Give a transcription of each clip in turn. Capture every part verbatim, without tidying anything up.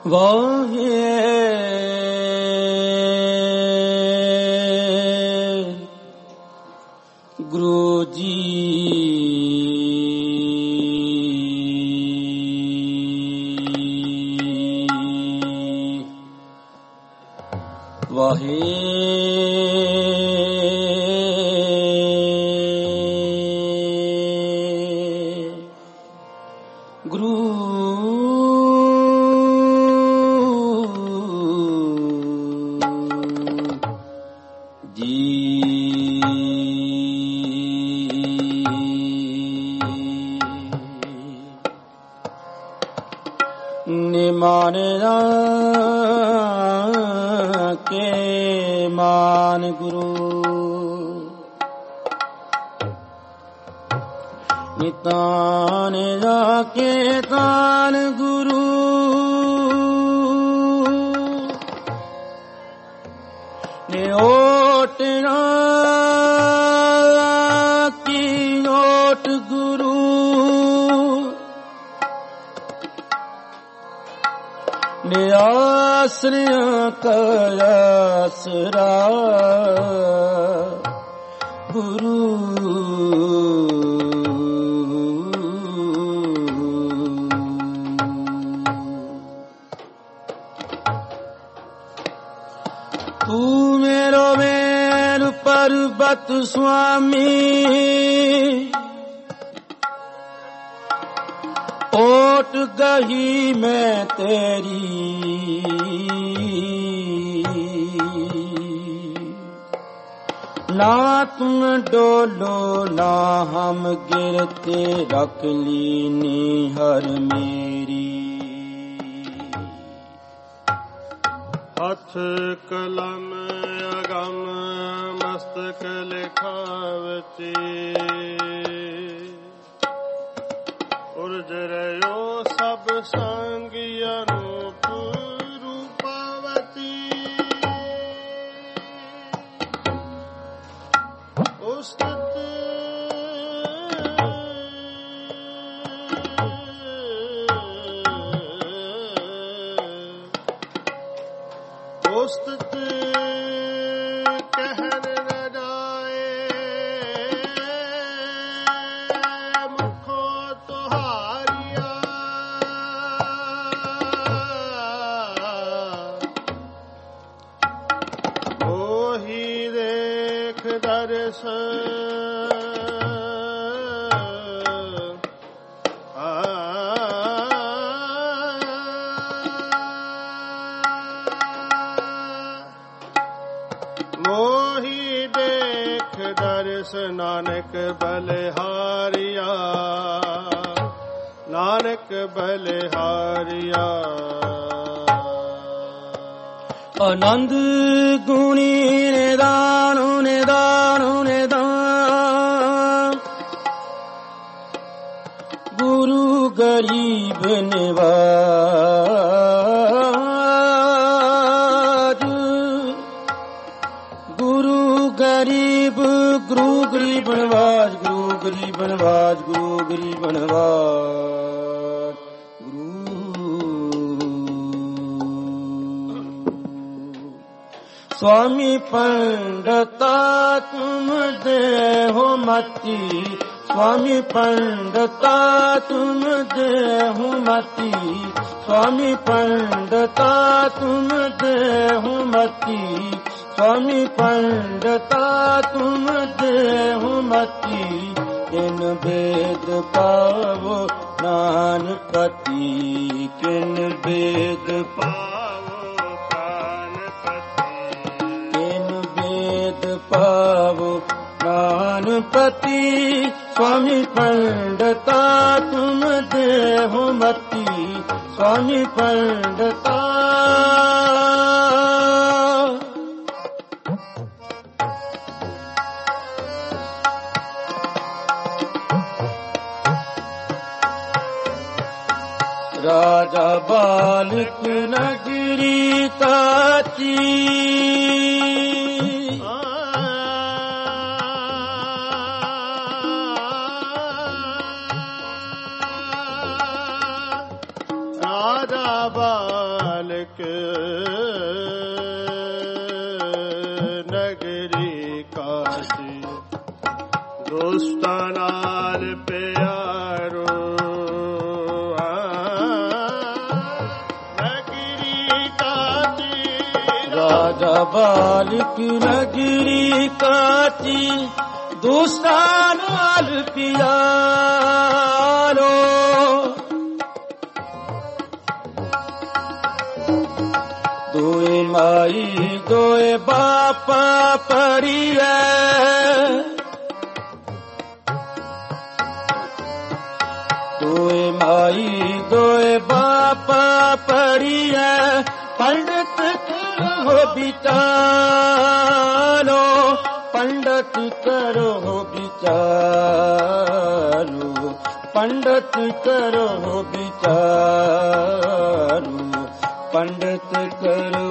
ਵਾਹੇ ਗੁਰੂ ਜੀ ਵਾਹੇ ਗੁਰੂ ਨਿਮਾਨ ਕੇ ਮਾਨ ਗੁਰੂ ਨਿਤਾਨ ਜਾ ਕੇ ਤਾਨ ਗੁਰੂ ਨੇ ਓਟ ਨਾ ਕੀ ਓਟ ਗੁਰੂ ਨੇ ਆਸਰਿਆ ਕਾ ਆਸਰਾ ਗੁਰੂ ਤੂੰ ਮੇਰੋ ਮੇਰ ਪਰਬਤ ਸੁਆਮੀ ਓਟ ਗਈ ਮੈਂ ਤੇਰੀ ਨਾ ਤੁਮ ਡੋਲੋ ਨਾ ਹਮ ਗਿਰਤੇ ਰੱਖ ਲੀਨੀ ਹਰ ਮੇਰੀ ਹੱਥ ਕਲਮ ਅਗਮ ਮਸਤਕ ਲਿਖਾਵਤੀ ਉਰਜ ਰਿਓ ਸਭ ਸੰਗੀ ਅਨੂਪ ਰੂਪਾਵਤੀ ਉਸਤਤ ਉਸਤਤ ਕਹਿਨ ਨ ਜਾਏ ਮੁਖੋ ਤੁਹਾਰੀਆ ਉਹੀ ਦੇਖ ਦਰਸ ਮੋਹੀ ਦੇਖ ਦਰਸ ਨਾਨਕ ਬਲਿਹਾਰੀਆ ਨਾਨਕ ਬਲਿਹਾਰੀਆ ਆਨੰਦ ਗੁਣੀ ਨਿਦਾਨ ਨਿਦਾਨ ਨਿਦਾਨ ਗੁਰੂ ਗਰੀਬ ਨਿਵਾਜ ਗੁਰੂ ਗਰੀਬ ਗੁਰੂ ਗਰੀਬ ਨਿਵਾਜ ਗੁਰੂ ਗਰੀਬ ਨਿਵਾਜ ਗੁਰੂ ਗਰੀਬ ਨਿਵਾਜ स्वामी पंडता तुम देहो मती स्वामी पंडता तुम देहो मती स्वामी पंडता तुम देहो मती स्वामी पंडता तुम देहो मती किन भेद पावो नानपति किन भेद पावो पावो नानपति स्वामी पंडता तुम देहो मती स्वामी पंडता राजा बालक नगरी काची राजा बाल ਦੋਸਤਾਂ ਨਾਲ ਪਿਆਰੋ राजा बालिक नगरी काची दोस्तान नाल प्यारो दोए माई दोए बापा परिया दोए माई दोए बापा परिया पंडित करो विचारो पंडित करो विचारो पंडित करो विचारो पंडित करो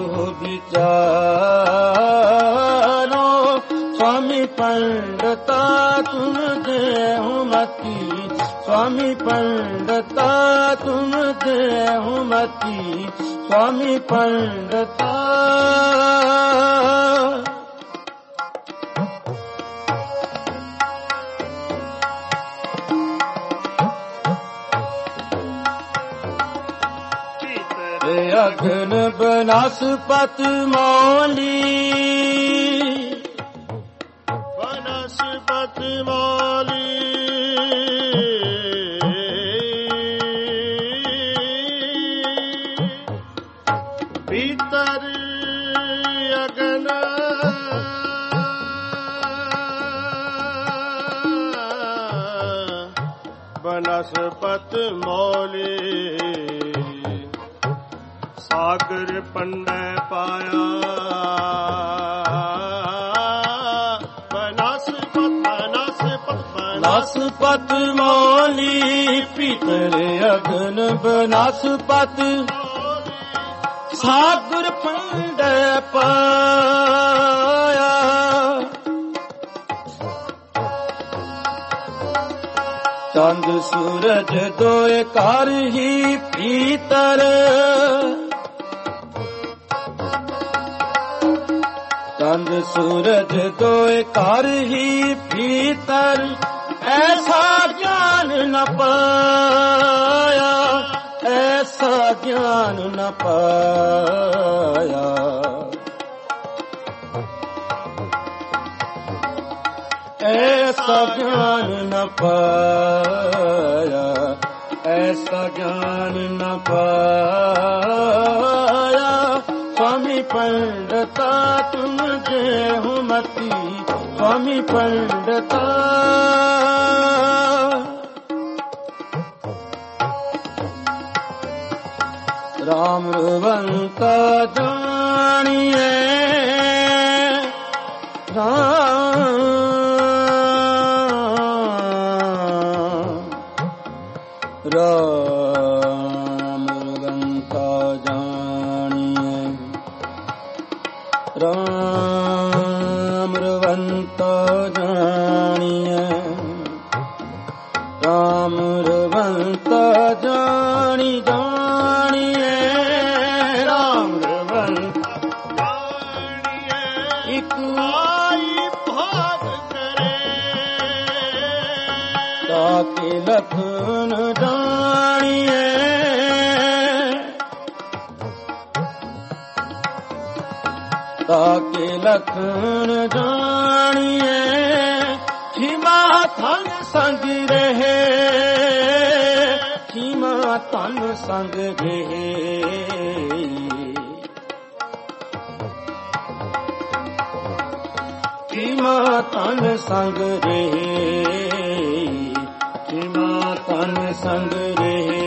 विचारो स्वामी पंडिता तुम देहु मती स्वामी पंडिता तुम देहु मती स्वामी पंडिता अग्न बनस्पत मौली बनस्पत मौली भीतर अग्न बनस्पत मौली सागर पंडे पाया बनस्पत बनस्पत बनस्पत मौली भीतर अग्न बनस्पत सागर पंडे पाया चंद सूरज दोए कार ही भीतर चंद सूरज दोए कार ही भीतर ऐसा ज्ञान न पाया ऐसा ज्ञान न पाया ऐसा ज्ञान न पाया ऐसा ज्ञान न पाया स्वामी पंडिता तुम देहु मती स्वामी पंडिता राम रवंता जानिए राम राम रवंता जानिए राम रवंता जानिए राम रवंता जानी जानिए राम रवंता जानिए एक आई भाग करे ताके लखन जानिए ताके लखन जानिए खीमा थन संग रहे खीमा थन संग रहे खीमा थन संग रहे खीमा थन संग रहे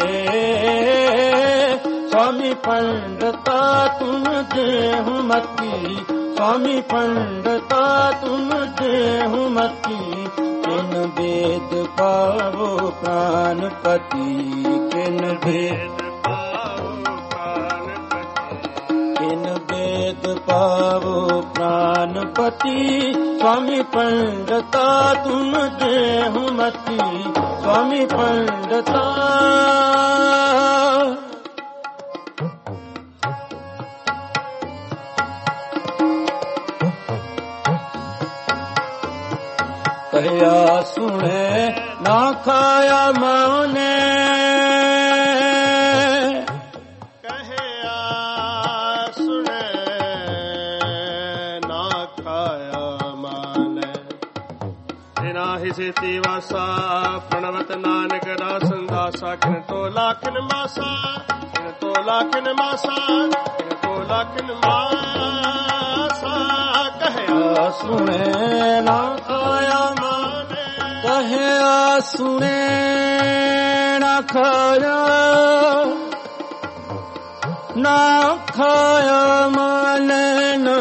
स्वामी पंडिता तुम देहु मती स्वामी पंडिता तुम देहु मती किन वेद पावो प्राणपति किन वेद पाओ प्राणपति किन वेद पावो प्राणपति स्वामी पंडिता तुम देहु मती स्वामी पंडिता ਕਹਿਆ ਸੁਣੇ ਨਾ ਖਾਇਆ ਮਾਨੇ ਕਹਿਆ ਸੁਣੇ ਨਾ ਖਾਇਆ ਮਾਨੇ ਜਿਨਾ ਹਿਸੇ ਤੀ ਵਾਸਾ ਪ੍ਰਣਵਤ ਨਾਨਕ ਦਾਸਨ ਦਾਸਾ ਕਿਨ ਤੋਲਾ ਕਿਨ ਮਾਸਾ ਕਿਨ ਤੋਲਾ ਕਿਨ ਮਾਸਾ ਕਿਨ ਤੋਲਾ ਕਿਨ ਮਾਸਾ ਕਹਿਆ ਸੁਣੇ ਨਾ ਖਾਇਆ ਮਾਨੇ ਕਹਿਆ ਸੁਣੇ ਨਾ ਖਾਇਆ ਨਾ ਖਾਇਆ ਮਾਨੇ ਨਾ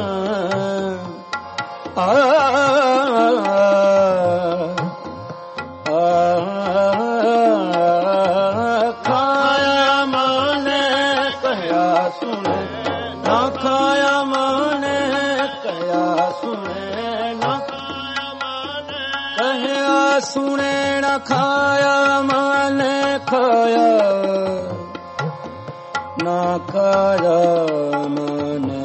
ਖਾਇਆ ਮਾਨੇ ਕਹਿਆ ਸੁਣੇ ਨਾ ਖਾਇਆ ਮਾਨੇ ਕਹਿਆ ਸੁਣੇ ਨਾ ਕਹਿਆ ਸੁਣੇ ਨਾ ਖਾਇਆ ਮਾਨੇ ਖਾਇਆ ਨਾ ਖਾਇਆ ਮਾਨੇ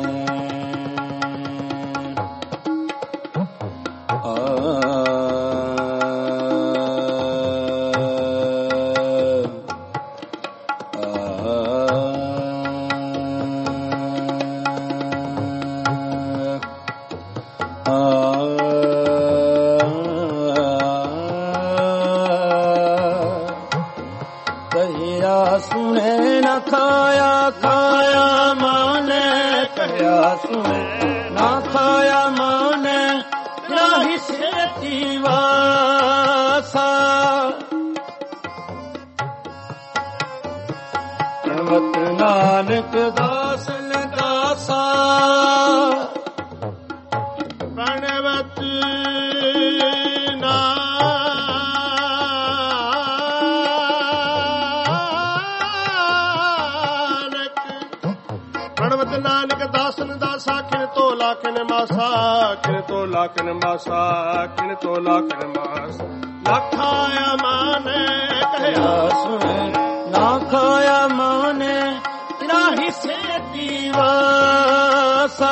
ਕਹਿਆ ਸੁਣੇ ਨਾ ਖਾਇਆ ਖਾਇਆ ਮਾਨੇ ਕਹਿਆ ਸੁਣੇ ਨਾ ਖਾਇਆ ਮਾਨੇ ਰਾਹੀ ਸੇਤੀ ਵਾਸਾ ਪ੍ਰਣਵਤ ਨਾਨਕ ਦਾਸਨ ਦਾਸਾ ਪ੍ਰਣਵਤ ਪ੍ਰਣਵਤ ਨਾਨਕ ਦਾਸਨ ਦਾਸਾ ਕਿਨ ਤੋਲਾ ਕਿਨ ਮਾਸਾ ਕਿਨ ਤੋਲਾ ਕਿਨ ਮਾਸਾ ਕਿਨ ਤੋਲਾ ਕਿਨ ਮਾਸਾ ਨਾ ਖਾਇਆ ਮਾਨੇ ਕਹਿਆ ਸੁਣੇ ਨਾ ਖਾਇਆ ਮਾਨੇ ਰਾਹੀ ਸੇਤੀ ਵਾਸਾ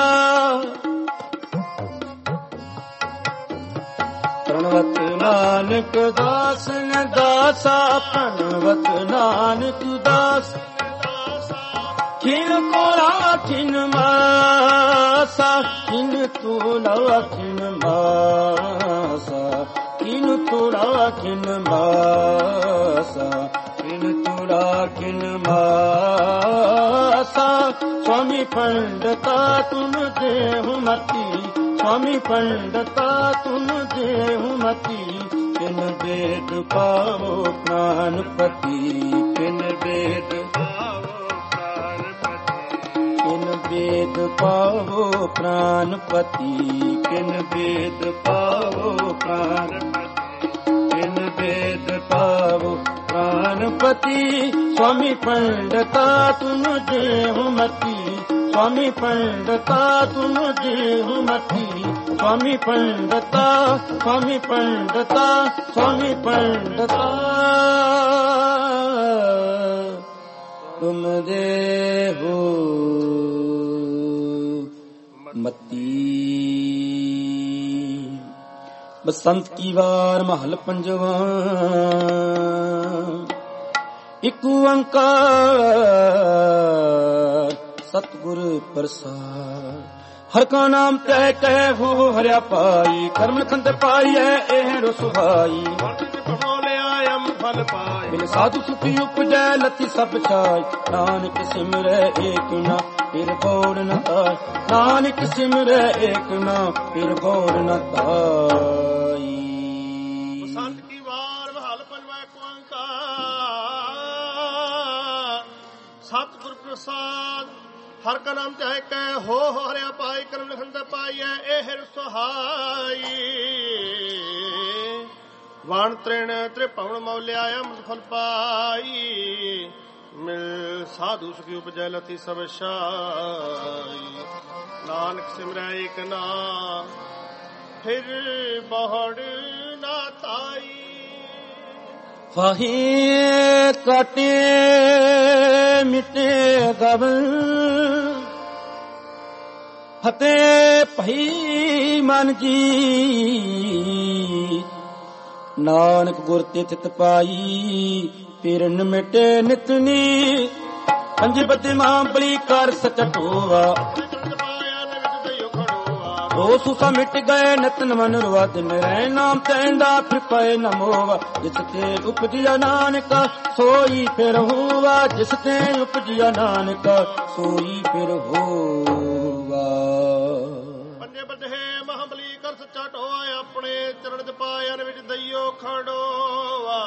ਪ੍ਰਣਵਤ ਨਾਨਕ ਦਾਸਨ ਦਾਸਾ ਪ੍ਰਣਵਤ ਨਾਨਕ ਦਾਸ ਕਿਨ ਕੋਲਾ ਕਿਨ ਮਾਸਾ ਕਿਨ ਤੋਲਾ ਕਿਨ ਮਾਸਾ ਕਿਨ ਤੋਲਾ ਕਿਨ ਮਾਸਾ ਕਿਨ ਤੋਲਾ ਕਿਨ ਮਾਸਾ स्वामी पंडता तुम देहु मती स्वामी पंडता तुम देहु मती किन वेद पावो प्राणपति किन वेद किन वेद पावो प्राणपति किन वेद पावो प्राणपति किन वेद पावो प्राणपति स्वामी पंडता तुम देहु मती स्वामी पंडता तुम देहु मती स्वामी पंडता स्वामी पंडता स्वामी पंडता तुम देहु मती। बसंत की वार महल पंजवा एक ओंकार सतगुर प्रसाद हर का नाम तय कह हो हरिया पाई कर्म खंड पाई है एहरो सुहाई फल पाए बिन साधु सुखी उपजै लती सब छाई नानक सिमरै एक ना फिर बोल न ताई नानक सिमरै एक ना फिर बोल न ताई। बसंत की वार महल पंजवा एक ओंकार सतगुर प्रसाद हर का नाम चाहे कह हो हरिया पाई कर्म लिखन पाई है एहर सुहाई वाण त्रिण त्रिभुवन मौलिया अमृत फल पाई मिल साधु सुखी उपजै लती सब शाई नानक सिमरै एक नाम फिर बहुड़ ना ताई। फाही काटे मिटे गबन फतेह भई मन जी ਨਾਨਕ ਗੁਰ ਤੇ ਥਿਤ ਪਾਈ ਪੀਰਨ ਮਿਟੇ ਨਿਤਨੀ ਪੰਜ ਬੱਤੀ ਮਾਂ ਬਲੀ ਕਰ ਸਚ ਢੋਵਾ ਰੋ ਸੁਸਾ ਮਿਟ ਗਏ ਨਤਨ ਮਨ ਰਵਾ ਦਿਨ ਰਹਿ ਨਾਮ ਤੈਂਦਾ ਫਿਰ ਪਏ ਨ ਮੋਵਾ ਜਿਸ ਤੇ ਉਪਜਿਆ ਨਾਨਕ ਸੋਈ ਫਿਰ ਹੋਵਾ ਜਿਸ ਤੇ ਉਪਜਿਆ ਨਾਨਕ ਸੋਈ ਫਿਰ ਹੋਵਾ ਪੰਜੇ ਬੱਧੇ ਮਹਾਬਲੀ ਕਰ ਸੱਚਾ ਢੋਆ ਆਪਣੇ ਚਰਨ ਚ ਪਾਇਨ ਵਿੱਚ ਦਈਓ ਖੜੋਵਾ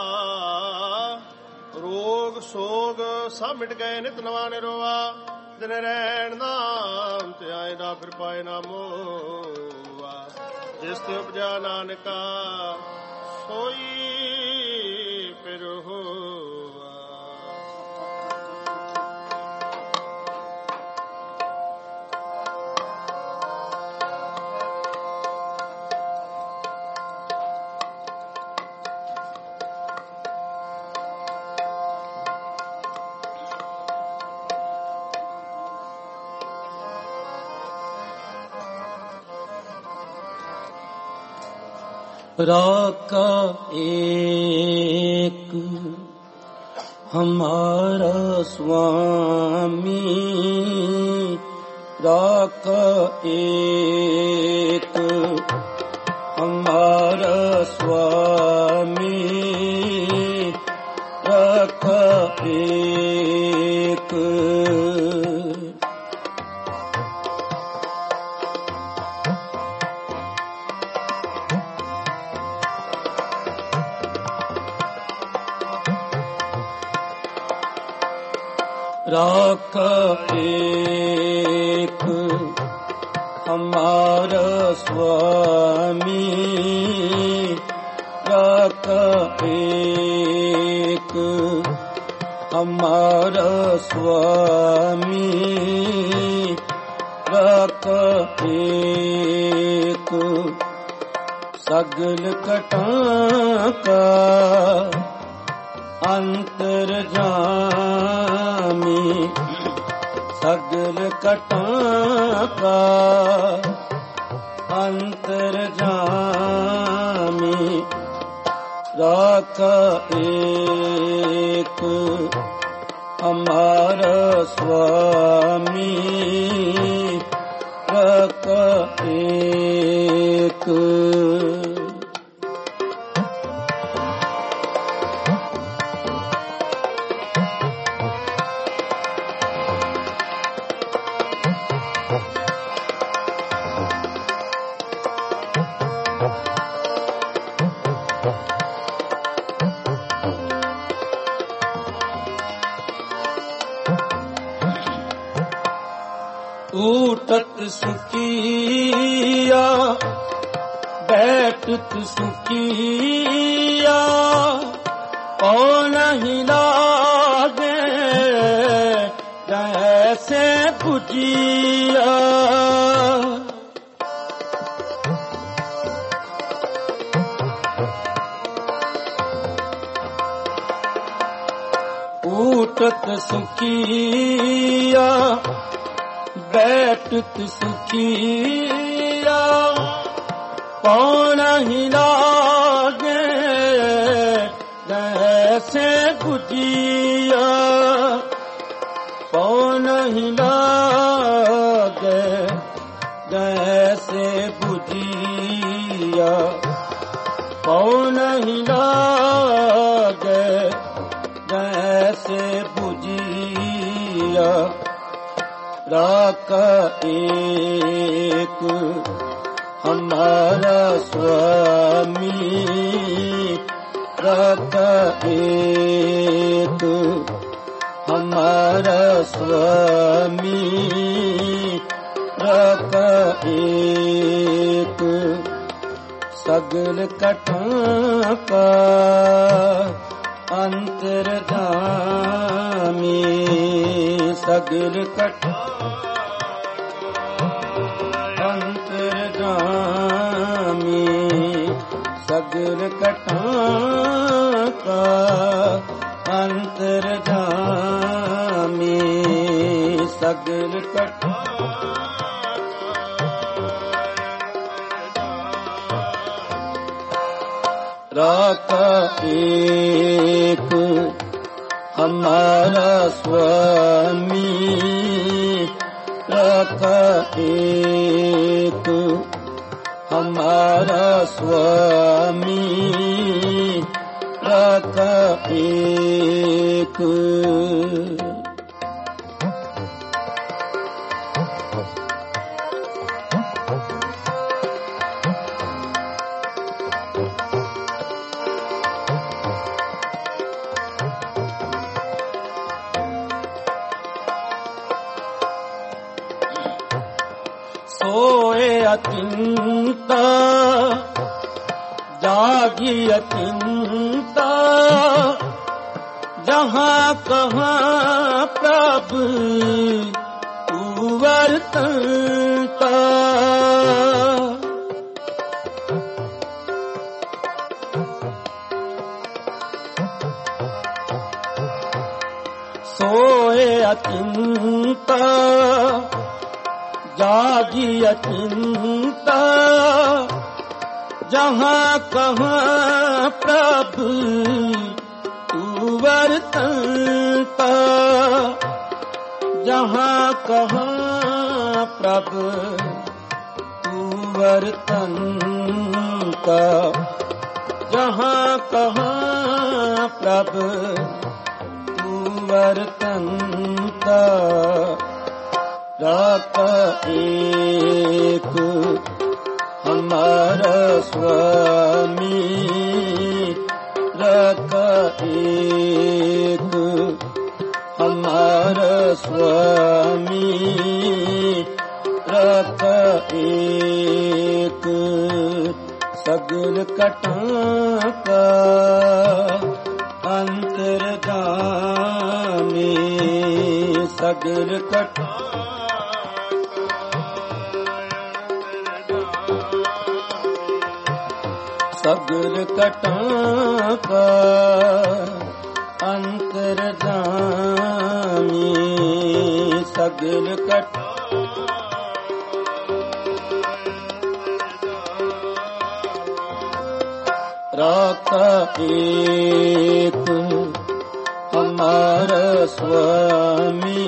ਰੋਗ ਸੋਗ ਸਭ ਮਿਟ ਗਏ ਨਿਤ ਨਵਾ ਨਿਰੋਵਾ ਦਿਨ ਰਹਿਣ ਨਾਮ ਤੇ ਆਇਦਾ ਫਿਰ ਪਾਏ ਨਾ ਮੋਵਾ ਜਿਸ ਤੇ ਉਪਜਾ ਨਾਨਕਾ ਸੋਈ ਫਿਰ ਹੋਵਾ राका एक हमारा स्वामी राका एक हमारा स्वामी राका एक राख एक हमारा स्वामी राख एक हमारा स्वामी राख एक सगल कटा का अंतर जामी सगल कटा का अंतर जामी राख एक हमारा स्वामी राख एक ऊटत सुखिया बैठत सुखिया ओ नहीं लागे जैसे भुजिया ऊटत सुखिया बैठत सुखिया कौन ही लागे जैसे भुजिया कौन ही लागे जैसे भुजिया कौन ही लागे जैसे भुजिया राख एक हमारा स्वामी राख एक हमारा स्वामी राख एक सगल कटा का अंतर्यामी सगल कटा अंतर्यामी सगल कटा का अंतर्यामी सगल कटा राखा एक हमारा स्वामी, राखा एक हमारा स्वामी, राखा एक। सोए अचिंता जागी अचिंता, जहाँ कहाँ प्रभु तू वर्तता। सोए अचिंता जागी अचिंता, जहाँ कहाँ प्रभु तू वर्तता। जहाँ कहाँ प्रभु तू वर्तता, जहाँ कहाँ प्रभु तू वर्तता। राखा एक हमारा स्वामी, राखा एक हमारा स्वामी, राखा एक। सगल कटां का अंतर्जामी, सगल कटां सगल कटां का अंतर्जामी, सगल कटां राखा एक हमारा स्वामी,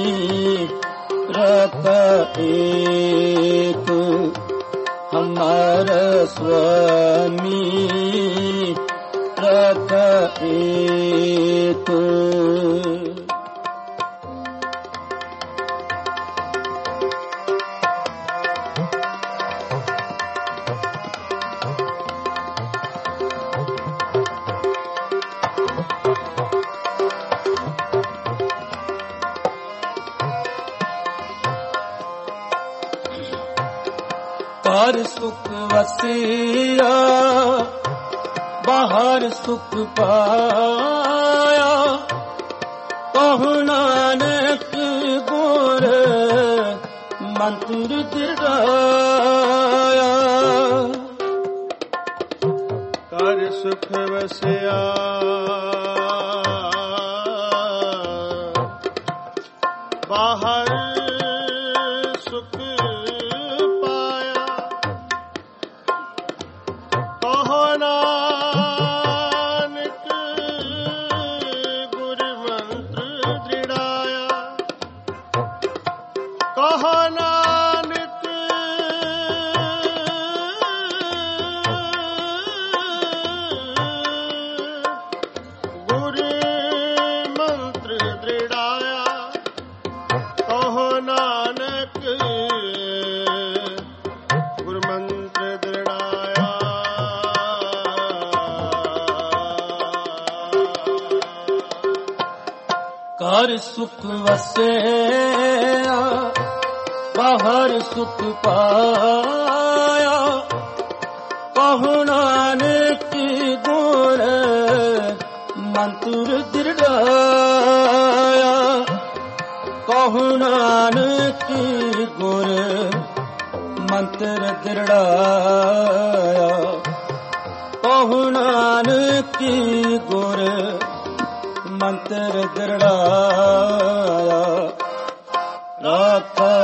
राखा एक हमारा स्वामी, राखा एक। बाहर सुख वसिया, बाहर सुख पाया, कहु नानक गुर मंत्र दिराया। कर सुख वसिया, बाहर कर सुख वसिया, बाहर सुख पाया, कहु नानक गुर मंत्र दिराया। कहु नानक गुर मंत्र दिराया, कहु नानक गुर मंत्र दिराया। राखा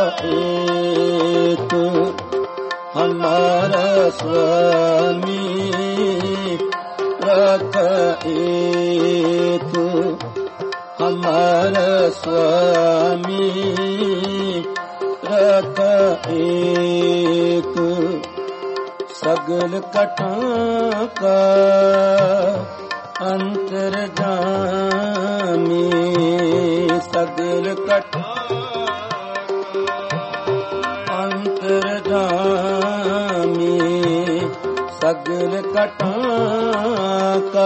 एक हमारा स्वामी, रख एक हमारा स्वामी, रख एक सगल कटां का अंतर्जामी, सगल कटां अंतर्जामी, सगल कटां का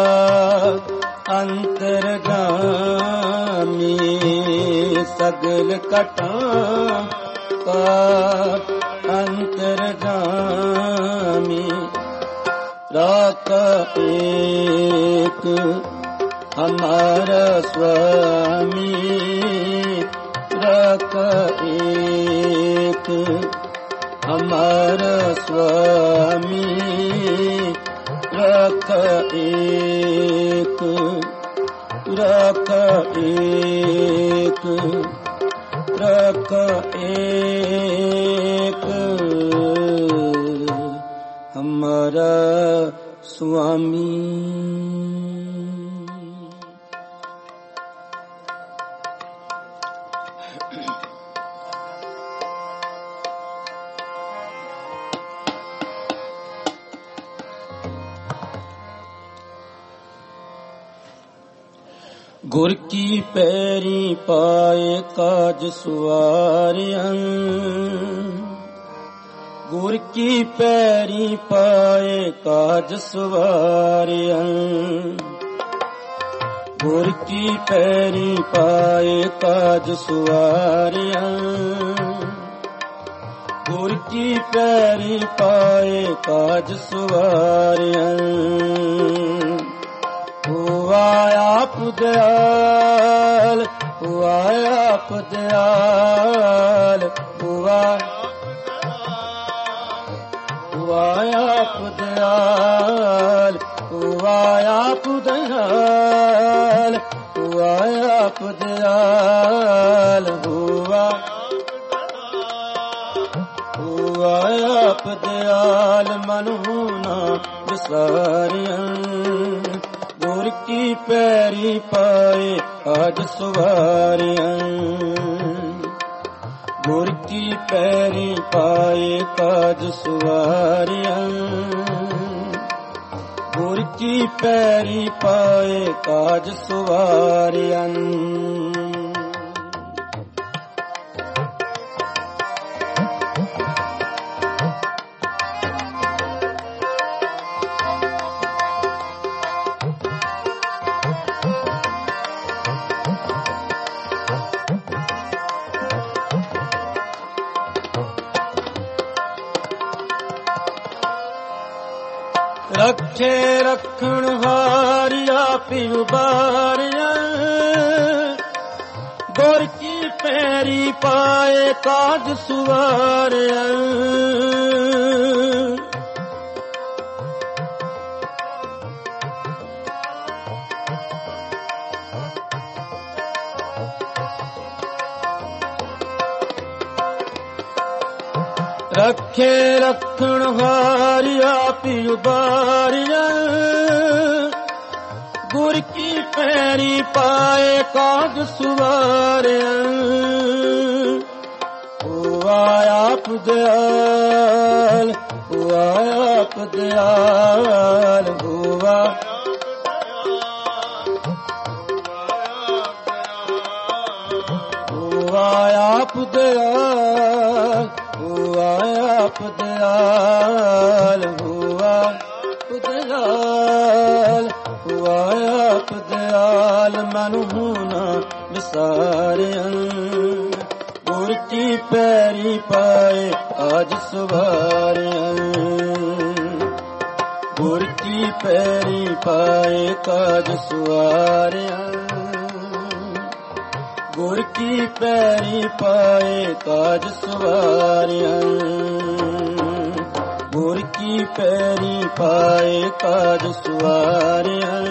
अंतर्जामी, सगल कटां का अंतर्जामी। राख एक हमारा स्वामी, राख एक हमारा स्वामी, राख एक, राख एक, राख एक हमारा स्वामी। गुर की पैरी पाए काज सुवारियन, गुर की पैरी पाए काज सुवारियन, गुर की पैरी पाए काज सुवारियन, गुर की पैरी पाए काज सुवारियन। हुआ आप दयाल, हुआ आप दयाल, हुआ हुआ आप दयाल, हुआ आप दयाल, हुआ आप दयाल, हुआ हुआ आप दयाल मन होना विसारियन। गुर की पैरी पाए काज सुवारियन, गुर की पैरी पाए काज सुवारियन, गुर की पैरी पाए काज सुवारियन। रखे रखण हारिया पिउ बारिया, गुर की पैरी पाए काज सुवारिया। रखे रखण हारिया पिउ बारिया, गुर की पैरी पाए काज सुवारिया। हुआ आप दयाल, हुआ आप दयाल, हुआ हुआ आप दयाल, हुआ आप दयाल, हुआ दयाल, हुआ आप दयाल मन होना विसारियन। गुर की पैरी पाए आज सुवारियन, गुर की पैरी पाए काज सुवारियन, गुर की पैरी पाए काज सुवारियन, गुर की पैरी पाए काज सुवारियन,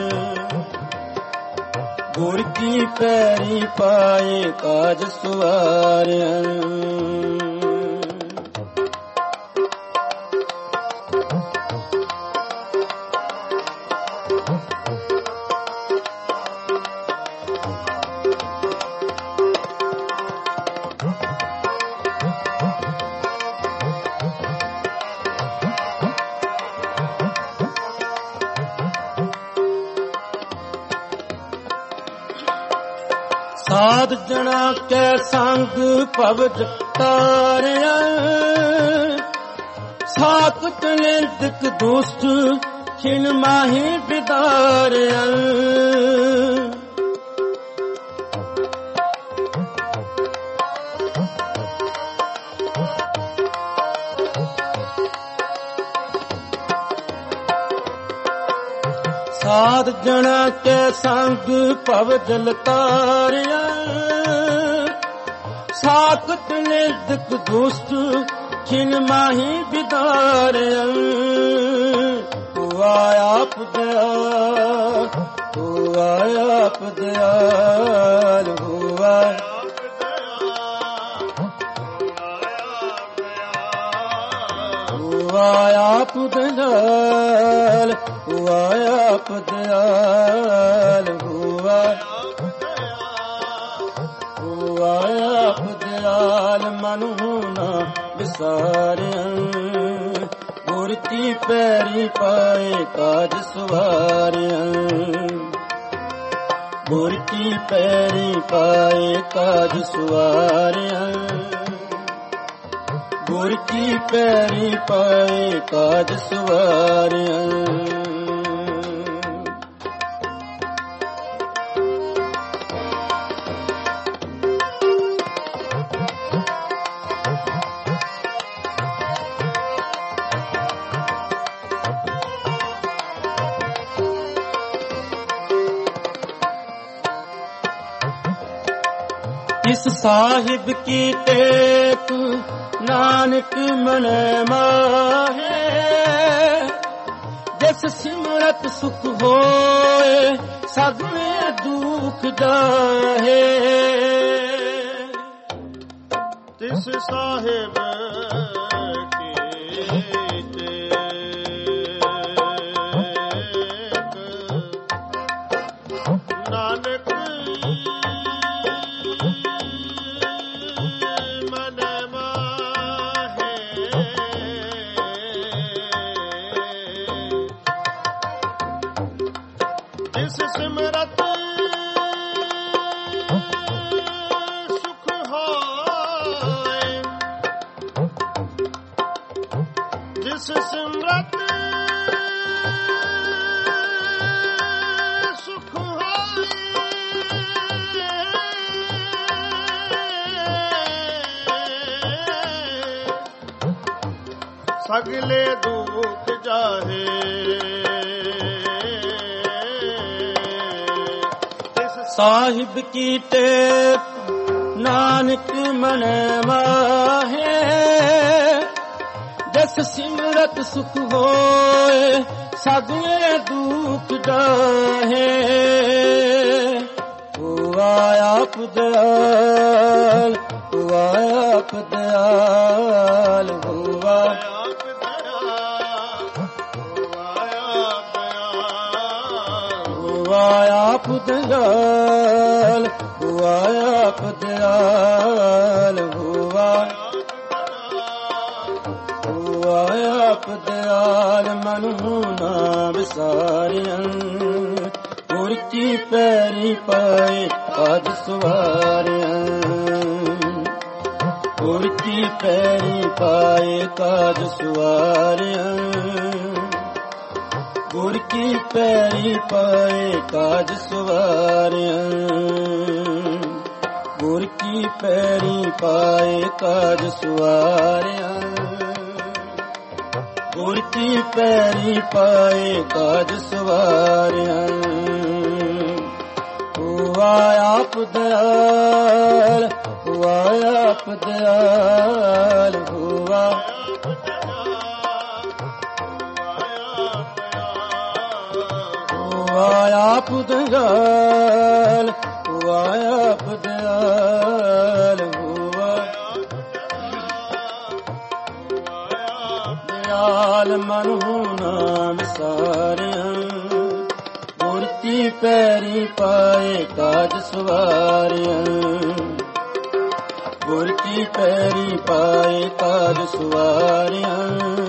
गुर की पैरी पाए काज सुवारियन। ਸਾਧ ਜਣਾ ਕੈ ਸੰਗ ਭਵ ਤਾਰਿਆ ਸਾਕਤ ਨਿੰਦਕ ਦੁਸ਼ਟ ਛਿਨ ਮਾਹੀ ਬਿਦਾਰਿਆ ਸਾਧ ਜਣਾ ਕੈ ਸੰਗ ਭਵ ਜਲ ਤਾਰਿਆ ਸਾਕਤ ਨਿੰਦਕ ਦੁਸ਼ਟ ਛਿਨ ਮਾਹੀ ਬਿਦਾਰਿਆ ਤੂੰ ਆਪ ਦਇਆਲ ਤੂੰ ਆਪ ਦਇਆਲ ਹੁਆ ਤੂੰ ਆਪ ਦਇਆਲ ਤੂੰ ਆਪ ਦਇਆਲ ਹੁਆ ਤੂੰ ਆਪ ਦਇਆਲ ਮਨੁ ਨਾ ਵਿਸਾਰਿਆ ਗੁਰਤੀ ਪੈਰੀ ਪਾਏ ਕਾਜ ਸਵਾਰਿਆ ਗੁਰਤੀ ਪੈਰੀ ਪਾਏ ਕਾਜ ਸਵਾਰਿਆ ਗੁਰਤੀ ਪੈਰੀ ਪਾਏ ਕਾਜ ਸਵਾਰਿਆ ਇਸ ਸਾਹਿਬ ਕੀ ਟੇਕ ਨਾਨਕ ਮਨ ਮਾਹੇ ਜਿਸ ਸਿਮਰਤ ਸੁਖ ਹੋਏ ਸਗਲੇ ਦੁਖ ਜਾਹੇ ਤਿਸ ਸਾਹਿਬ ਸਗਲੇ ਦੁਖ ਜਾਹੇ ਸਾਹਿਬ ਕੀ ਟੇਕ ਨਾਨਕ ਮਨ ਮਾਹੇ ਜਿਸ ਸਿਮਰਤ ਸੁਖ ਹੋਏ ਸਗਲੇ ਦੁਖ ਜਾਹੇ ਤੂੰ ਆਪ ਦਇਆਲ ਤੂੰ ਆਪ ਦਇਆਲ ਹੁਆ ਆਪ ਦਇਆਲ ਤੂੰ ਆਪ ਦਇਆਲ ਹੁਆ ਤੂੰ ਆਪ ਦਇਆਲ ਮਨੁ ਨਾ ਵਿਸਾਰਿਆ ਗੁਰ ਕੀ ਪੈਰੀ ਪਾਏ ਕਾਜ ਸਵਾਰਿਆ ਗੁਰ ਕੀ ਪੈਰੀ ਪਾਏ ਕਾਜ ਸਵਾਰਿਆ ਗੁਰ ਕੀ ਪੈਰੀ ਪਾਏ ਕਾਜ ਸਵਾਰਿਆ ਗੁਰ ਕੀ ਪੈਰੀ ਪਾਏ ਕਾਜ ਸਵਾਰਿਆ ਗੁਰ ਕੀ ਪੈਰੀ ਪਾਏ ਕਾਜ ਸਵਾਰਿਆ ਤੂੰ ਆਪ ਦਇਆਲ ਤੂੰ ਆਪ ਦਇਆਲ ਹੁਆ ਆਪ ਦਇਆਲ ਤੂੰ ਆਪ ਦਇਆਲ ਹੁਆ ਦਇਆਲ ਮਨੁ ਨਾ ਵਿਸਾਰਿਆ ਗੁਰਤੀ ਪੈਰੀ ਪਾਏ ਕਾਜ ਸਵਾਰਿਆ ਗੁਰ ਕੀ ਪੈਰੀ ਪਾਏ ਕਾਜ ਸਵਾਰਿਆ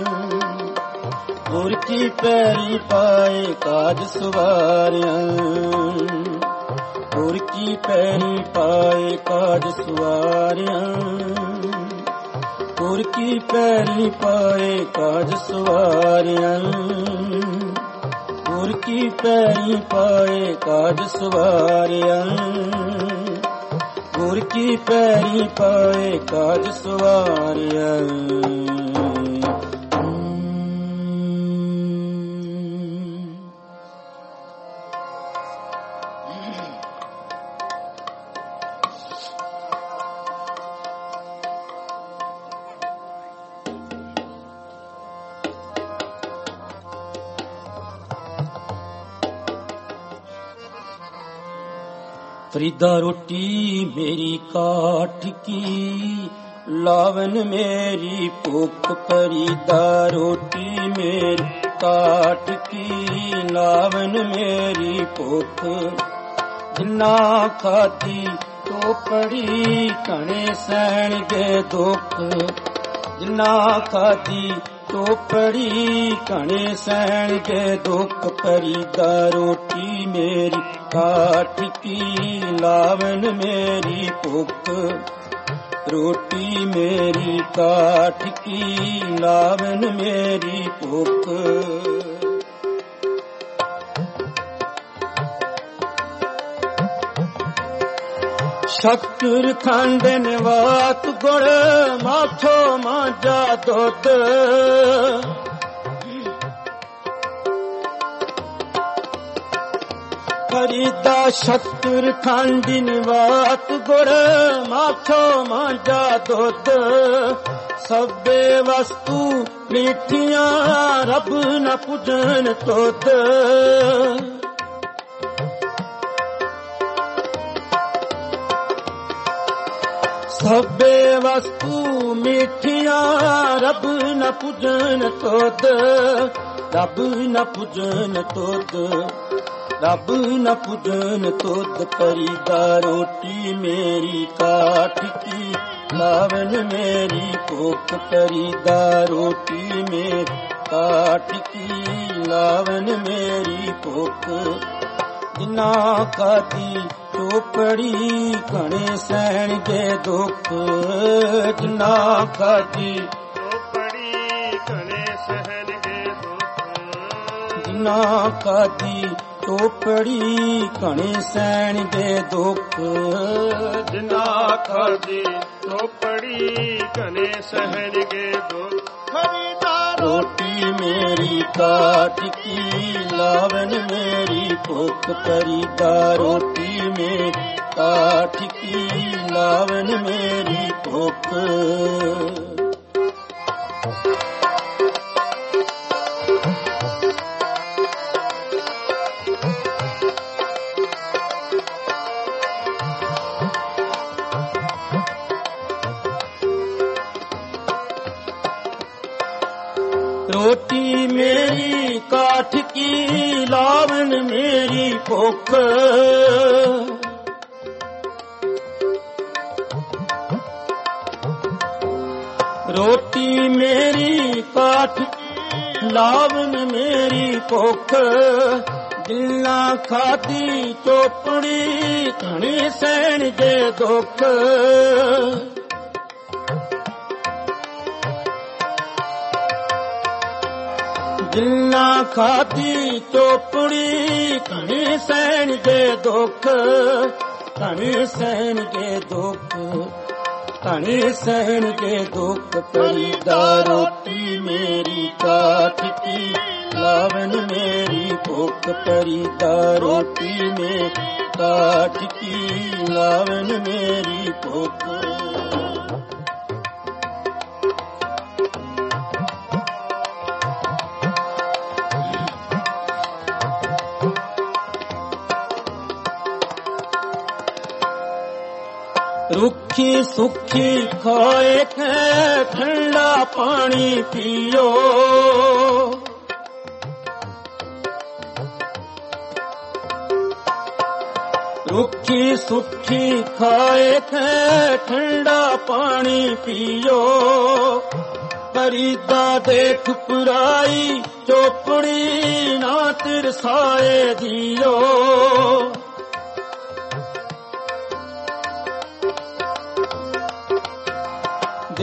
ਗੁਰ ਕੀ ਪੈਰੀ ਪਾਏ ਕਾਜ ਸਵਾਰਿਆ ਗੁਰ ਕੀ ਪੈਰੀ ਪਾਏ ਕਾਜ ਸਵਾਰਿਆ, ਗੁਰ ਕੀ ਪੈਰੀ ਪਾਏ ਕਾਜ ਸਵਾਰਿਆ, ਗੁਰ ਕੀ ਪੈਰੀ ਪਾਏ ਕਾਜ ਸਵਾਰਿਆ, ਗੁਰ ਕੀ ਪੈਰੀ ਪਾਏ ਕਾਜ ਸਵਾਰਿਆ। ਫਰੀਦਾ ਰੋਟੀ ਮੇਰੀ ਕਾਠ ਕੀ, ਲਾਵਨ ਮੇਰੀ ਭੁੱਖ। ਫਰੀਦਾ ਰੋਟੀ ਮੇਰੀ ਕਾਠ ਕੀ, ਲਾਵਨ ਮੇਰੀ ਭੁੱਖ। ਜਿੰਨਾ ਖਾਧੀ ਟੋਪੜੀ ਘਣੇ ਸਹਿਣਗੇ ਦੁੱਖ, ਜਿੰਨਾ ਖਾਧੀ ਟੋਪੜੀ ਘਣੇ ਸਹਿਣਗੇ ਦੁੱਖ। ਫਰੀਦਾ ਰੋਟੀ ਮੇਰੀ ਕਾਠ ਕੀ, ਲਾਵਨ ਮੇਰੀ ਭੁੱਖ। ਰੋਟੀ ਮੇਰੀ ਕਾਠ ਕੀ, ਲਾਵਨ ਮੇਰੀ ਭੁੱਖ। ਸ਼ੱਕਰ ਖੰਡ ਨਿਵਾਤ ਗੁੜ, ਮਾਥੋ ਮਾਂਜਾ ਦੁੱਧ। ਫਰੀਦਾ ਸ਼ੱਕਰ ਖੰਡ ਨਿਵਾਤ ਗੁੜ, ਮਾਥੋ ਮਾਂਜਾ ਦੁੱਧ। ਸਭੇ ਵਸਤੂ ਮਿੱਠੀਆਂ, ਰੱਬ ਨ ਪੁੱਜਣ ਤੁਧ। ਸਭੇ ਵਸਤੂ ਮਿੱਠੀਆਂ, ਰੱਬ ਨ ਪੁੱਜਣ ਤੁਧ। ਰੱਬ ਨ ਪੁੱਜਣ ਤੁਧ, ਰੱਬ ਨ ਪੁੱਜਣ ਤੁਧ। ਫਰੀਦਾ ਰੋਟੀ ਮੇਰੀ ਕਾਠ ਕੀ, ਲਾਵਨ ਮੇਰੀ ਭੁੱਖ। ਫਰੀਦਾ ਰੋਟੀ ਮੇਰੀ ਕਾਠ ਕੀ, ਲਾਵਨ ਮੇਰੀ ਭੁੱਖ। ਜਿੰਨਾ ਖਾਧੀ ਟੋਪੜੀ ਘਣੇ ਸਹਿਣਗੇ ਦੁੱਖ, ਜਿੰਨਾ ਖਾਧੀ ਟੋਪੜੀ ਘਣੇ ਸਹਿਣਗੇ ਦੁੱਖ। ਜਿੰਨਾ ਖਾਧੀ ਟੋਪੜੀ ਘਣੇ ਸਹਿਣਗੇ ਦੁੱਖ। ਜਿੰਨਾ ਖਾਧੀ ਟੋਪੜੀ ਘਣੇ ਸਹਿਣਗੇ ਦੁੱਖ। ਫਰੀਦਾ ਰੋਟੀ ਮੇਰੀ ਕਾਠ ਕੀ, ਲਾਵਨ ਮੇਰੀ ਭੁੱਖ। ਫਰੀਦਾ ਰੋਟੀ ਮੇਰੀ ਕਾਠ ਕੀ, ਲਾਵਨ ਮੇਰੀ ਭੁੱਖ। ਰੋਟੀ ਮੇਰੀ ਕਾਠ ਕੀ, ਲਾਵਨ ਮੇਰੀ ਭੁੱਖ। ਰੋਟੀ ਮੇਰੀ ਕਾਠ ਕੀ, ਲਾਵਨ ਮੇਰੀ ਭੁੱਖ। ਜਿੰਨਾ ਖਾਧੀ ਟੋਪੜੀ ਘਣੇ ਸਹਿਣਗੇ ਦੁੱਖ। ਜਿੰਨਾ ਖਾਧੀ ਟੋਪੜੀ ਘਣੇ ਸਹਿਣਗੇ ਦੁੱਖ। ਘਣੇ ਸਹਿਣਗੇ ਦੁੱਖ, ਘਣੇ ਸਹਿਣਗੇ ਦੁੱਖ। ਫਰੀਦਾ ਰੋਟੀ ਮੇਰੀ ਕਾਠ ਕੀ, ਲਾਵਨ ਮੇਰੀ ਭੁੱਖ। ਫਰੀਦਾ ਰੋਟੀ ਮੇਰੀ ਕਾਠ ਕੀ, ਲਾਵਨ ਮੇਰੀ ਭੁੱਖ। ਰੁੱਖੀ ਸੁੱਖੀ ਖਾਏ ਕੇ, ਠੰਡਾ ਪਾਣੀ ਪੀਓ। ਰੁੱਖੀ ਸੁੱਖੀ ਖਾਏ ਕੇ, ਠੰਡਾ ਪਾਣੀ ਪੀਓ। ਫਰੀਦਾ ਦੇਖ ਪੁਰਾਈ ਚੋਪੜੀ, ਨਾ ਤਿਰਸਾਏ ਜੀਓ।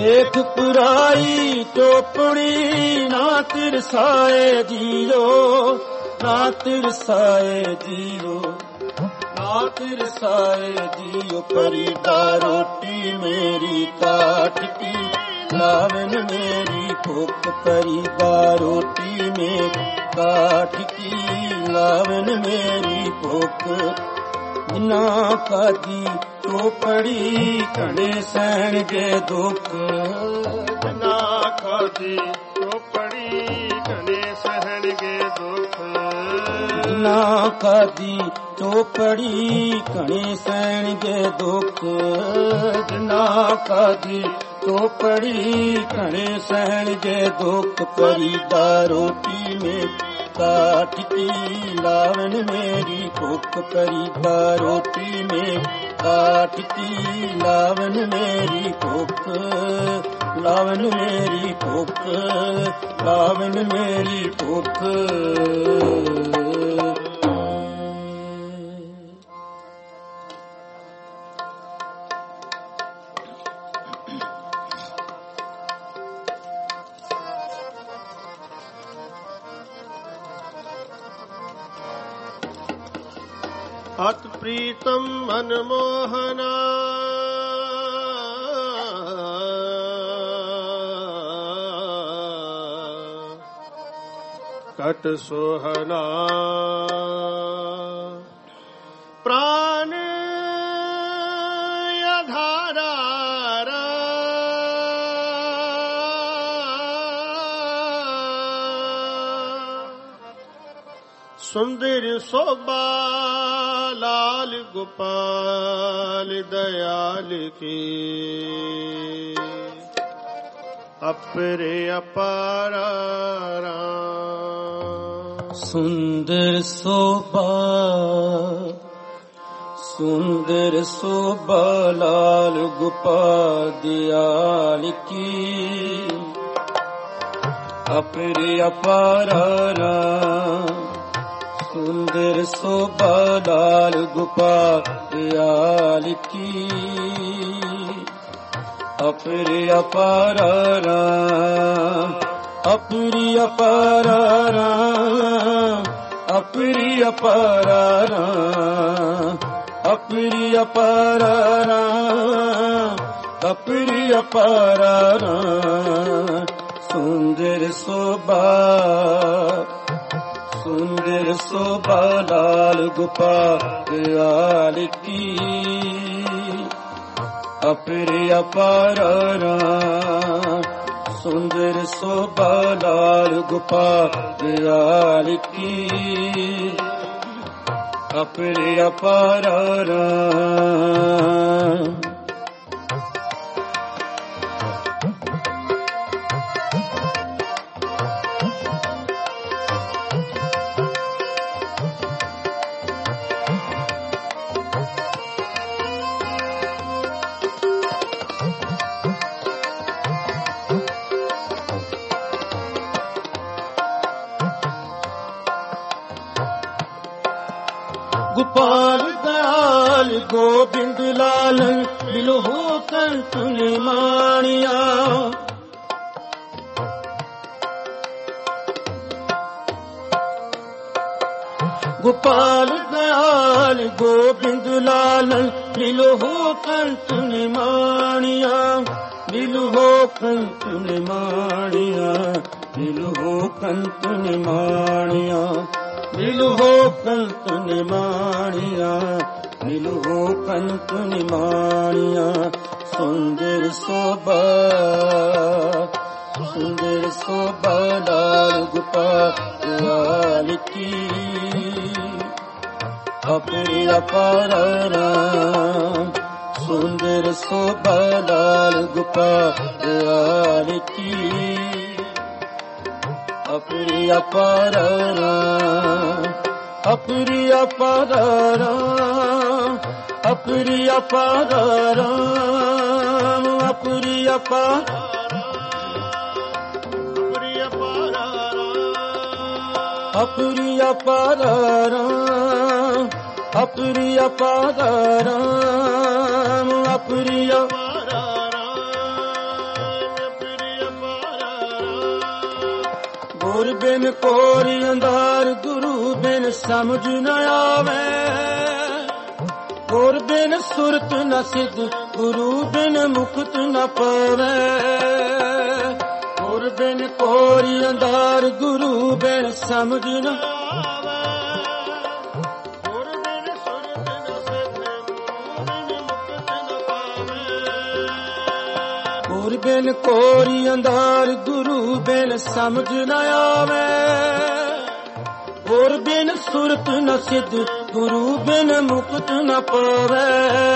देख पुराई चोपड़ी ना तिरसाए जियो, ना तिरसाए जियो, ना तिरसाए जियो। परिदा रोटी मेरी काट की लावन मेरी भूख, परिदा रोटी मेरी काट की लावन मेरी भूख। बिना खादी चोपड़ी घने सहन के दुख, बिना खादी चोपड़ी घने सहन के दुख। बिना खादी चोपड़ी घने सहन के दुख, बिना खादी चोपड़ी घने सहन के दुख। परिदा रोटी में काट की लावन मेरी भूख, परिदा रोटी में काट की लावन मेरी भूख, लावन मेरी भूख, लावन मेरी भूख। अत प्रीतम मनमोहना, कट सोहना। प्राण अधारा सुंदर शोभा लाल गोपाल दयाल की। अपरे अपारा सुंदर शोभा, सुंदर शोभा लाल गोपाल दयाल की। अपरे अपारा सुंदर शोभा लाल गोपाल दयाल की। अपरे अपारा अपरी अपारा, अपरी अपारा, अपरी अपारा, अपरी अपारा। सुंदर शोभा, सुंदर शोभा लाल गोपाल दयाल की। अपरे अपारा सुंदर शोभा लाल गोपाल दयाल की। अपरे अपारा गोपाल दयाल गोविंद लाल बिलो कंठ माणिया। गोपाल दयाल गोविंद लाल बिलो कंठ माणिया। बिलो कंठ माणिया, बिलो कंठ माणिया, बिलो कंठ निमाणिया, बिलो कंठ निमाणिया। सुंदर शोभा, सुंदर शोभा लाल गोपाल दयाल की। अपरे अपारा सुंदर शोभा लाल गोपाल दयाल की। अपरी अपारा, अपरी अपारा, अपरी अपारा, अपरी अपारा, अपरी अपारा, अपरी अपारा, अपरी अपारा, ਬਿਨ ਕੋਰੀ ਅੰਧਾਰ, ਗੁਰੂ ਬਿਨ ਸਮਝ ਨ ਆਵੇ। ਗੁਰ ਬਿਨ ਸੁਰਤ ਨ ਸਿਧ, ਗੁਰੂ ਬਿਨ ਮੁਕਤ ਨ ਪਾਵੇ। ਗੁਰ ਬਿਨ ਕੋਰੀ ਅੰਧਾਰ, ਗੁਰੂ ਬਿਨ ਸਮਝ ਨ ਆਵੇ। ਗੁਰ ਬਿਨ ਸੁਰਤ ਨ ਸਿਧ, ਗੁਰੂ ਬਿਨ ਮੁਕਤ ਨ ਪਾਵੇ। ਗੁਰ ਬਿਨ ਕੋਰੀ ਅੰਧਾਰ, ਗੁਰੂ ਬਿਨ ਸਮਝ ਨ ਆਵੇ। ਗੁਰ ਬਿਨ ਸੁਰਤ ਨ ਸਿਧ, ਗੁਰੂ ਬਿਨ ਮੁਕਤ ਨ ਪਾਵੇ।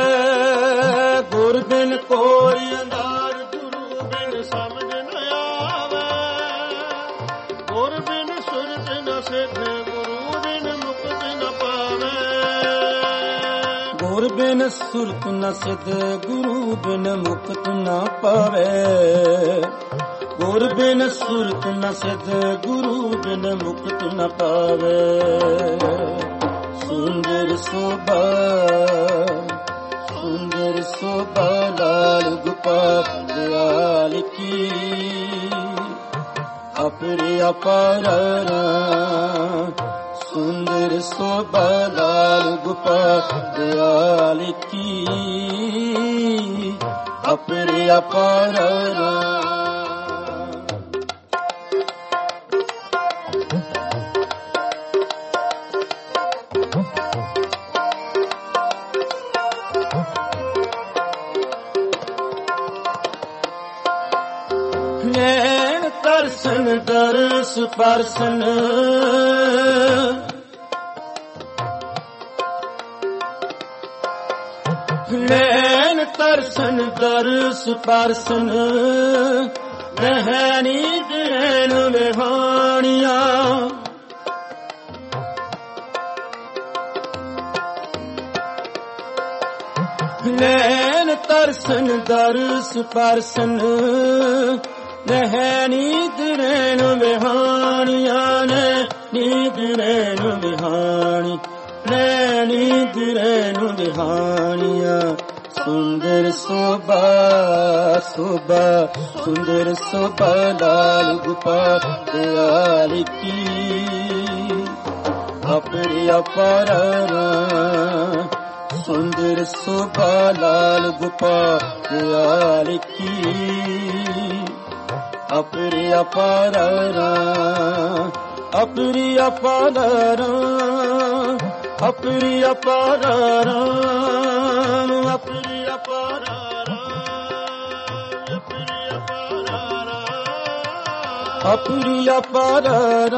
ਗੁਰ ਬਿਨ ਕੋਰੀ ਅੰਧਾਰ, ਗੁਰੂ ਬਿਨ ਸਮਝ ਨ ਆਵੇ। ਗੁਰ ਬਿਨ ਸੁਰਤ ਨ ਸਿਧ, ਗੁਰੂ ਬਿਨ ਮੁਕਤ ਨ ਪਾਵੇ। ਗੁਰ ਬਿਨ ਸੁਰਤ ਨ ਸਿਧ, ਗੁਰੂ ਬਿਨ ਮੁਕਤ ਨ ਪਾਵੇ। ਗੁਰ ਬਿਨ ਸੁਰਤ ਨ ਸਿਧ, ਗੁਰੂ ਬਿਨ ਮੁਕਤ ਨ ਪਾਵੇ। ਸੁੰਦਰ ਸੋਭਾ, ਸੁੰਦਰ ਸੋਭਾ ਲਾਲ ਗੋਪਾਲ ਦਿਆਲ ਕੀ। ਅਪਰੇ ਅਪਾਰ ਸੁੰਦਰ ਸੋਭਾ ਲਾਲ ਗੋਪਾਲ ਦਿਆਲ ਕੀ। ਅਪਰੇ ਅਪਾਰ ਨੈਣ ਤਰਸਨ ਦਰਸ ਪਰਸਨ। ਨੈਣ ਤਰਸਨ ਦਰਸ ਪਰਸਨ। ਰਹਿ ਨੀਂਦ ਰੈਣ ਵਿਹਾਣੀਆਂ। ਨੈਣ ਤਰਸਨ ਦਰਸ ਪਰਸਨ। ਰਹਿ ਨੀਂਦ ਰੈਣ ਵਿਹਾਣੀਆਂ ਨੇ। ਨੀਂਦ ਰੈਣ ਵਿਹਾਣੀ, ਨੇ ਨੀਂਦ ਰੈਣ ਵਿਹਾਣੀਆਂ। ਸੁੰਦਰ ਸੋਭਾ ਸੋਭਾ, ਸੁੰਦਰ ਸੋਭਾ ਲਾਲ ਗੋਪਾਲ ਦਿਆਲ ਕੀ। ਅਪਰੇ ਅਪਾਰ ਸੁੰਦਰ ਸੋਭਾ ਲਾਲ ਗੋਪਾਲ ਦਿਆਲ ਕੀ। ਅਪਰੇ ਅਪਾਰ ਅਪਰੇ ਅਪਾਰ ਅਪਰੇ ਅਪਾਰ ਅਪਰੇ ਅਪਾਰ ਅਪਰੇ ਅਪਾਰ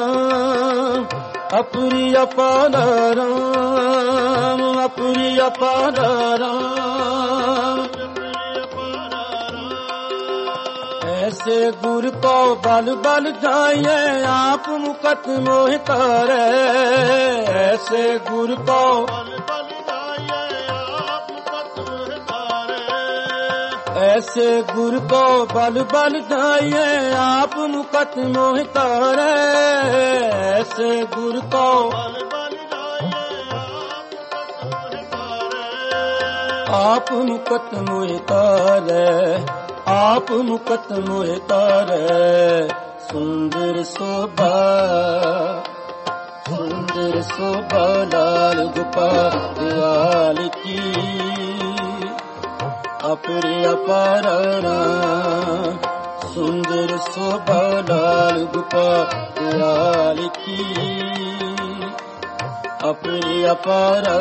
ਅਪਰੇ ਅਪਾਰ ਅਪਰੇ ਅਪਾਰ। ऐसे गुर को बल बल जाइए, आप मुकत मोह तारे। ऐसे गुर को बल बल जाइए, आप मुकत मोह तारे। ऐसे गुर को बल बल जाइए, आप मुकत मोह तारे। ऐसे गुर को बल बल जाइए, आप मुकत मोह तारे। आप मुकत मोह तारे। सुंदर शोभा सुंदर शोभा लाल गोपाल दियाल की। अपरे अपार सुंदर शोभा लाल गोपाल दियाल की। अपरे अपार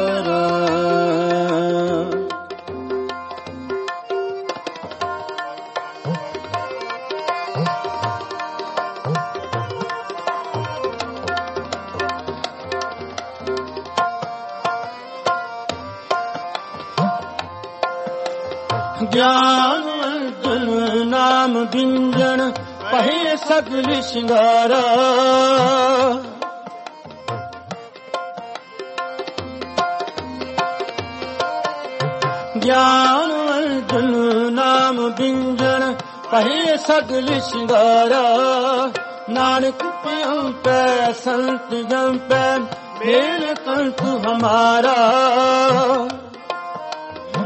ज्ञान अर्जुन नाम बिंजन पहे सगल श्रृंगारा। ज्ञान अर्जुन नाम बिंजन पहे सगल श्रृंगारा। नानक प्यम पै संत जम पै मेल कंठ हमारा।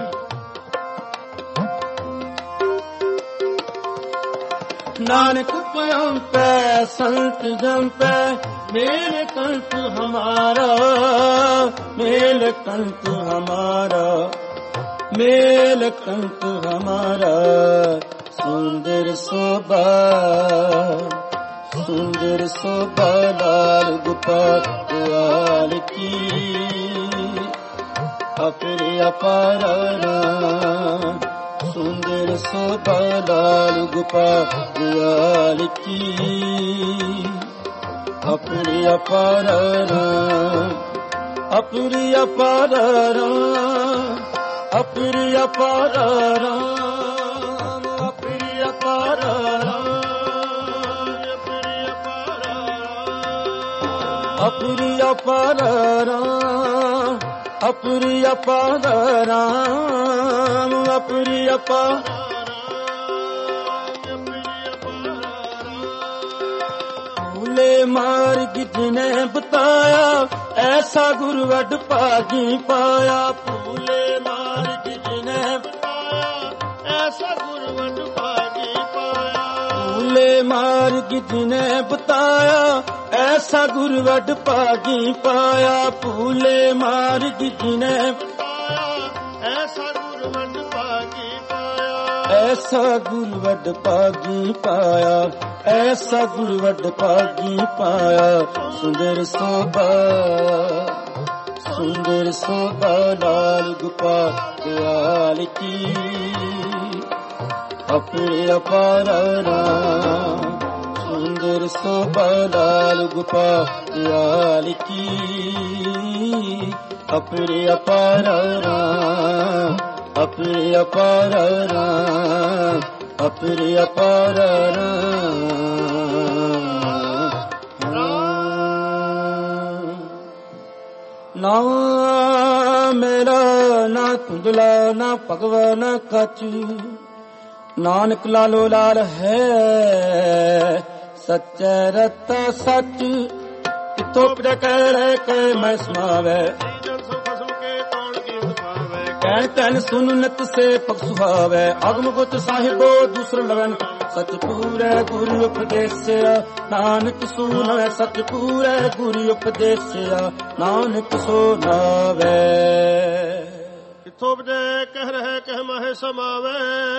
नानक आप अंपै संत जंपै मेल कंठ हमारा मेल कंठ हमारा मेल कंठ हमारा सुंदर शोभा सुंदर शोभा लाल गोपाल की अपरे अपार सुंदर शोभा लाल गोपाल की अपरे अपार अपरे अपार अपरे अपार अपरे अपार अपरे अपार अपरे अपार अपरे अपार भूले मार्ग जिन्हें बताया ऐसा गुरु वड भागी पाया भूले मार्ग जिन्हें बताया ऐसा गुरु वड भागी पाया भूले मार्ग जिन्हें बताया ऐसा गुरु वड भागी पाया भूले मार्ग जिन्हें बताया ऐसा गुरु वड भागी पाया ऐसा गुरु वड भागी पाया ऐसा गुरु वड भागी पाया सुंदर शोभा सुंदर शोभा लाल गोपाल की अपने अपार सुंदर शोभा लाल गोपाल की अपने अपार अपने अपार अपने अपार ना मेरा ना धुंधला ना भगवा ना कच नानक लालो लाल है सच्चा रता सच कितो कह रहे कह मैं समावे कहन कहन सुन नत से पग सुहावे अगम गुत साहिबो दूसर लगन सच पूरे गुरु उपदेसिया नानक सुनावे सच पूरे गुरु उपदेसिया नानक सुनावे किथों बजे कह रहे कह महे समावे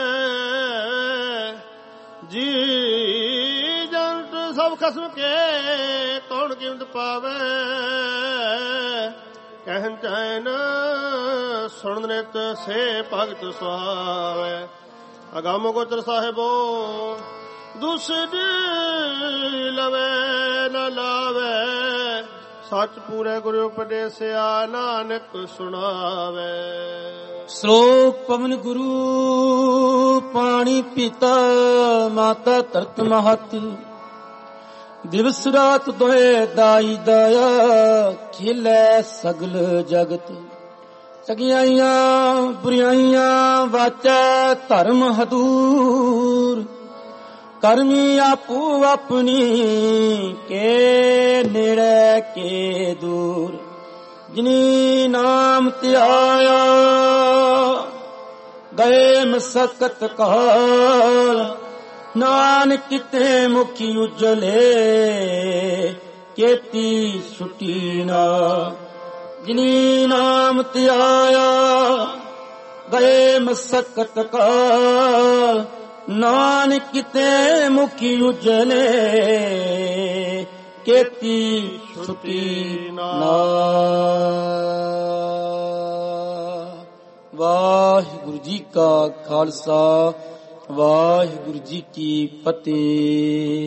जी जंत सब खसम के कौन कीमत पावे कहन चैन सुन नित से भगत सुहावे अगम गोचर साहिबो दूसरी लवे न लावे सच पूरे गुरु उपदेसिया नानक सुनावे श्लोक पवन गुरु पानी पीता माता तरत महत दिवस रात दोए दाई दाया खिले सगल जगत सगियाइया बुराइया वाचा धर्म हदूर करमी आपू अपनी के नेड़े के दूर जिनी नाम त्याया गए मसकत काल नानक किते मुखी उजले केती छुटी ना जिनी नाम त्याया गए मसकत काल नानक किते मुखी उजले केती छुटी ना। वाहिगुरु जी का खालसा वाहिगुरु जी की फतेह।